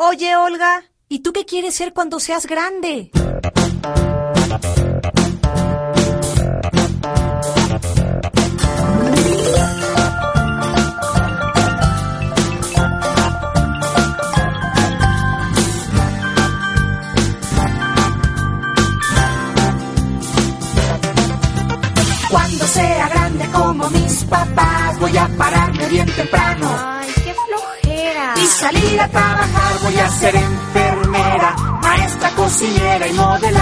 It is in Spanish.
Oye, Olga, ¿y tú qué quieres ser cuando seas grande? Cuando sea grande como mis papás, voy a pararme bien temprano. Ay, qué flojera. Y salir a trabajar, voy a ser enfermera, maestra, cocinera y modelar.